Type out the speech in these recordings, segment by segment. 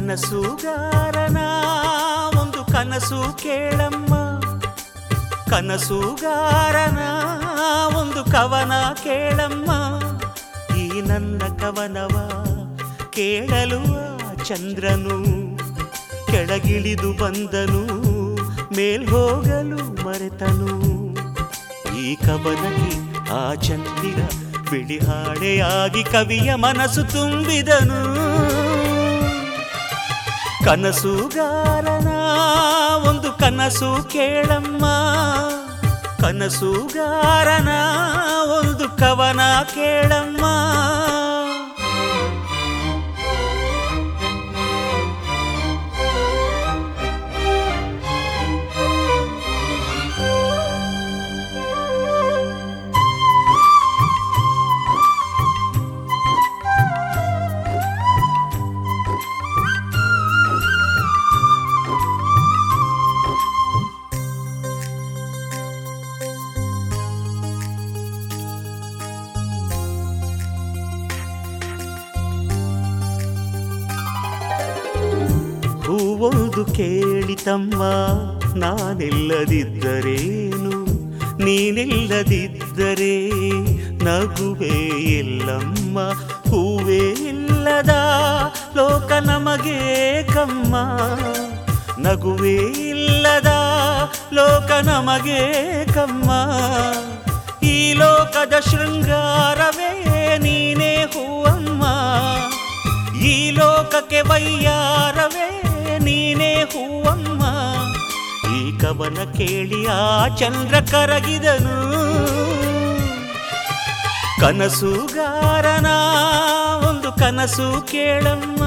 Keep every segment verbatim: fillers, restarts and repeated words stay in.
ಕನಸುಗಾರನ ಒಂದು ಕನಸು ಕೇಳಮ್ಮ, ಕನಸುಗಾರನ ಒಂದು ಕವನ ಕೇಳಮ್ಮ. ಈ ನನ್ನ ಕವನವ ಕೇಳಲು ಚಂದ್ರನು ಕೆಳಗಿಳಿದು ಬಂದನು, ಮೇಲ್ ಹೋಗಲು ಮರೆತನು. ಈ ಕವನಕ್ಕೆ ಆ ಚಂದಿರ ಬಿಳಿ ಹಾಡೆಯಾಗಿ ಕವಿಯ ಮನಸ್ಸು ತುಂಬಿದನು. ಕನಸುಗಾರನ ಒಂದು ಕನಸು ಕೇಳಮ್ಮ, ಕನಸುಗಾರನ ಒಂದು ಕವನ ಕೇಳಮ್ಮ. ಹೂವೊಂದು ಕೇಳಿತಮ್ಮ, ನಾನಿಲ್ಲದಿದ್ದರೇನು, ನೀನಿಲ್ಲದಿದ್ದರೆ ನಗುವೇ ಇಲ್ಲಮ್ಮ. ಹೂವೇ ಇಲ್ಲದ ಲೋಕ ನಮಗೆ ಕಮ್ಮ, ನಗುವೇ ಇಲ್ಲದ ಲೋಕ ನಮಗೆ ಕಮ್ಮ. ಈ ಲೋಕದ ಶೃಂಗಾರವೇ ನೀನೇ ಹೂವಮ್ಮ, ಈ ಲೋಕಕ್ಕೆ ವೈಯಾರವೇ ನೀನೇ ಹೂವಮ್ಮ. ಈ ಕವನ ಕೇಳಿ ಆ ಚಂದ್ರ ಕರಗಿದನು. ಕನಸುಗಾರನ ಒಂದು ಕನಸು ಕೇಳಮ್ಮ,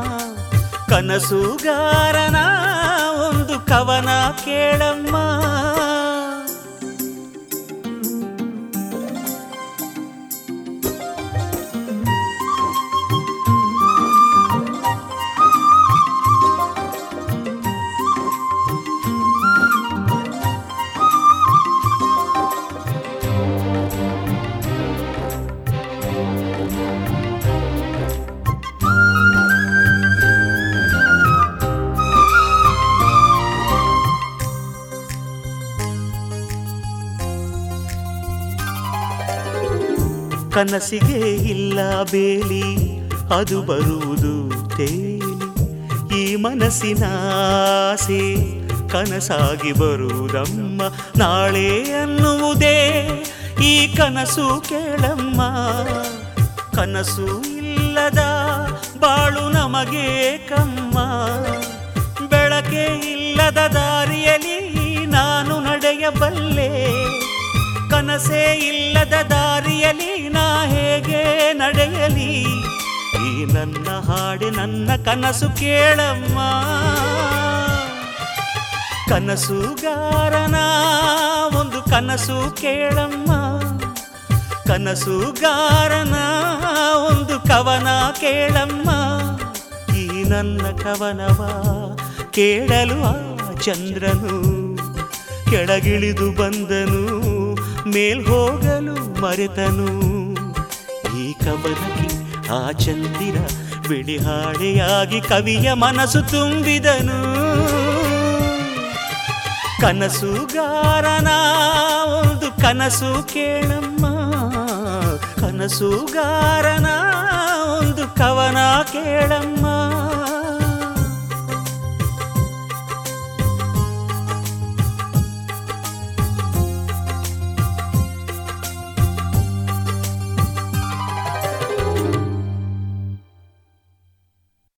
ಕನಸುಗಾರನ ಒಂದು ಕವನ ಕೇಳಮ್ಮ. ಕನಸಿಗೆ ಇಲ್ಲ ಬೇಲಿ, ಅದು ಬರುವುದು ತೇಲಿ. ಈ ಮನಸ್ಸಿನ ಆಸೆ ಕನಸಾಗಿ ಬರುವುದಮ್ಮ. ನಾಳೆ ಅನ್ನುವುದೇ ಈ ಕನಸು ಕೇಳಮ್ಮ. ಕನಸು ಇಲ್ಲದ ಬಾಳು ನಮಗೆ ಕಮ್ಮ. ಬೆಳಕೆ ಇಲ್ಲದ ದಾರಿಯಲ್ಲಿ ನಾನು ನಡೆಯಬಲ್ಲೆ, ಕನಸೇ ಇಲ್ಲದ ದಾರಿಯಲ್ಲಿ ನಾ ಹೇಗೆ ನಡೆಯಲಿ. ಈ ನನ್ನ ಹಾಡೆ ನನ್ನ ಕನಸು ಕೇಳಮ್ಮ. ಕನಸುಗಾರನ ಒಂದು ಕನಸು ಕೇಳಮ್ಮ, ಕನಸುಗಾರನ ಒಂದು ಕವನ ಕೇಳಮ್ಮ. ಈ ನನ್ನ ಕವನವ ಕೇಳಲು ಆ ಚಂದ್ರನು ಕೆಳಗಿಳಿದು ಬಂದನು, ಮೇಲ್ ಹೋಗಲು ಮರೆತನು. ಈ ಕವನಕ್ಕೆ ಆ ಚಂದಿರ ಬಿಳಿ ಹಾಡೆಯಾಗಿ ಕವಿಯ ಮನಸ್ಸು ತುಂಬಿದನು. ಕನಸುಗಾರನ ಒಂದು ಕನಸು ಕೇಳಮ್ಮ, ಕನಸುಗಾರನ ಒಂದು ಕವನ ಕೇಳಮ್ಮ.